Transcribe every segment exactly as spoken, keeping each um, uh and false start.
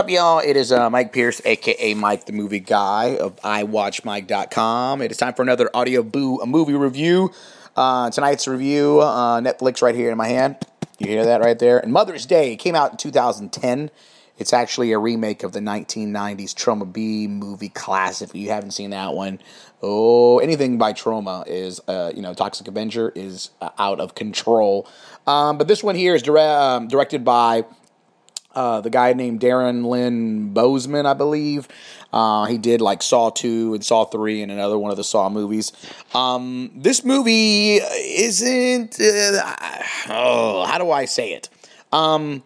What's up, y'all? It is uh, Mike Pierce, aka Mike the Movie Guy of I Watch Mike dot com. It is time for another Audio Boo a movie review. Uh, tonight's review, uh, Netflix right here in my hand. You hear that right there? And Mother's Day came out in two thousand ten. It's actually a remake of the nineteen nineties Troma B movie classic. If you haven't seen that one, oh, anything by Troma is, uh, you know, Toxic Avenger is uh, out of control. Um, but this one here is dire- um, directed by Uh, the guy named Darren Lynn Bousman, I believe. Uh, he did like Saw two and Saw three and another one of the Saw movies. Um, this movie isn't, uh, oh, how do I say it? Um,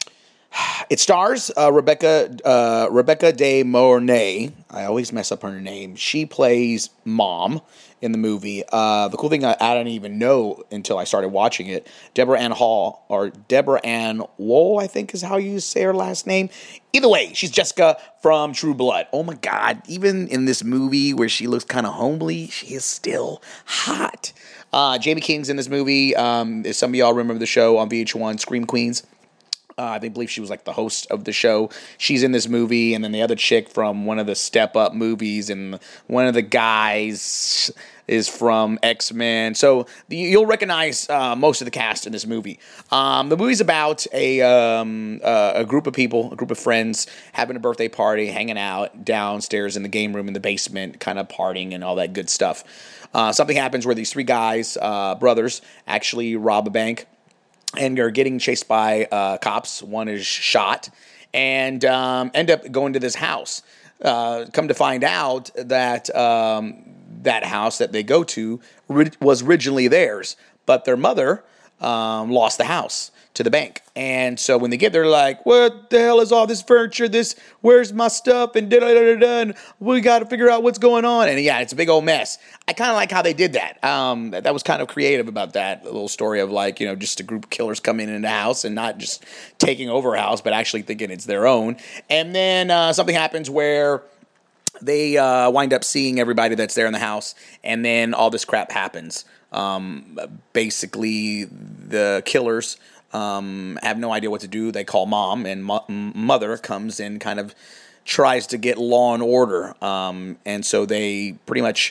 it stars uh, Rebecca uh, Rebecca De Mornay. I always mess up her name. She plays Mom in the movie. Uh, the cool thing I, I didn't even know until I started watching it. Deborah Ann Hall, or Deborah Ann Woll, I think is how you say her last name. Either way, she's Jessica from True Blood. Oh my God! Even in this movie where she looks kind of homely, she is still hot. Uh, Jamie King's in this movie. Um, if some of y'all remember the show on V H one, Scream Queens. Uh, I believe she was like the host of the show. She's in this movie, and then the other chick from one of the Step Up movies, and one of the guys is from X-Men. So you'll recognize uh, most of the cast in this movie. Um, the movie's about a um, uh, a group of people, a group of friends having a birthday party, hanging out downstairs in the game room in the basement, kind of partying and all that good stuff. Uh, something happens where these three guys, uh, brothers, actually rob a bank. And are getting chased by uh, cops. One is shot, and um, end up going to this house. Uh, come to find out that um, that house that they go to ri- was originally theirs, but their mother um, lost the house to the bank. And so when they get there, like, what the hell is all this furniture? This, where's my stuff? And da da da da. And we got to figure out what's going on. And yeah, it's a big old mess. I kind of like how they did that. Um, that, that was kind of creative about that a little story of like, you know, just a group of killers coming in the house and not just taking over a house, but actually thinking it's their own. And then uh, something happens where they uh, wind up seeing everybody that's there in the house, and then all this crap happens. Um, basically, the killers um, have no idea what to do. They call mom, and mo- mother comes and kind of tries to get law and order. Um, and so they pretty much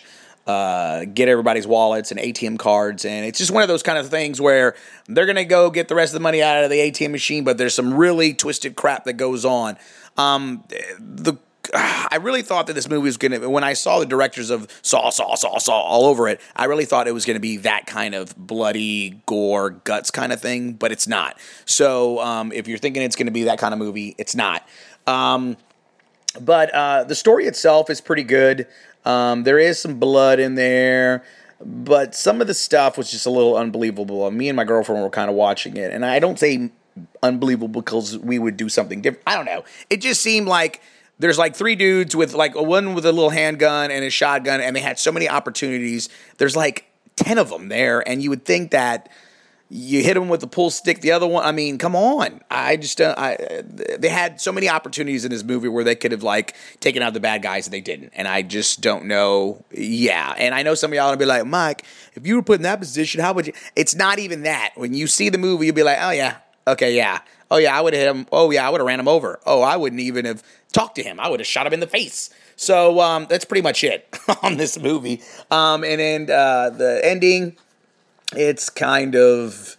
uh, get everybody's wallets and A T M cards, and it's just one of those kind of things where they're going to go get the rest of the money out of the A T M machine, but there's some really twisted crap that goes on. Um, the I really thought that this movie was going to, when I saw the directors of Saw, Saw, Saw, Saw all over it, I really thought it was going to be that kind of bloody, gore, guts kind of thing, but it's not. So um, if you're thinking it's going to be that kind of movie, it's not. Um, but uh, the story itself is pretty good. Um, there is some blood in there, but some of the stuff was just a little unbelievable. Me and my girlfriend were kind of watching it, and I don't say unbelievable because we would do something different. I don't know. It just seemed like there's like three dudes with like one with a little handgun and a shotgun, and they had so many opportunities. There's like ten of them there, and you would think that you hit them with the pull stick. The other one, I mean, come on. I just, uh, I, they had so many opportunities in this movie where they could have like taken out the bad guys, and they didn't. And I just don't know. Yeah. And I know some of y'all will be like, Mike, if you were put in that position, how would you? It's not even that. When you see the movie, you'll be like, oh yeah, okay, yeah. Oh yeah, I would have hit him. Oh yeah, I would have ran him over. Oh, I wouldn't even have talked to him. I would have shot him in the face. So um, that's pretty much it on this movie. Um, and then uh, the ending, it's kind of,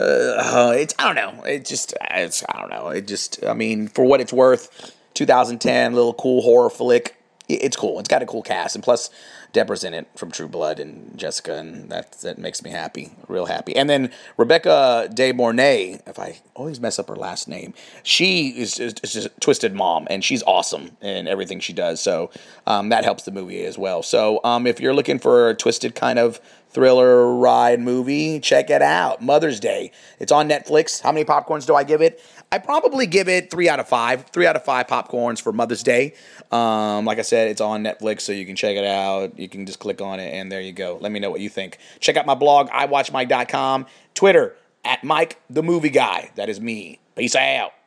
uh, it's I don't know. It just, it's I don't know. It just, I mean, for what it's worth, two thousand ten, little cool horror flick. It's cool. It's got a cool cast, and plus Deborah's in it from True Blood, and Jessica, and that that makes me happy, real happy. And then Rebecca De Mornay, if I always mess up her last name, she is, is, is just a twisted mom, and she's awesome in everything she does. So um, that helps the movie as well. So um, if you're looking for a twisted kind of thriller ride movie, check it out. Mother's Day. It's on Netflix. How many popcorns do I give it? I probably give it three out of five. Three out of five popcorns for Mother's Day. Um, like I said, it's on Netflix, so you can check it out. You can just click on it, and there you go. Let me know what you think. Check out my blog, I watch mike dot com. Twitter, at Mike the Movie Guy. That is me. Peace out.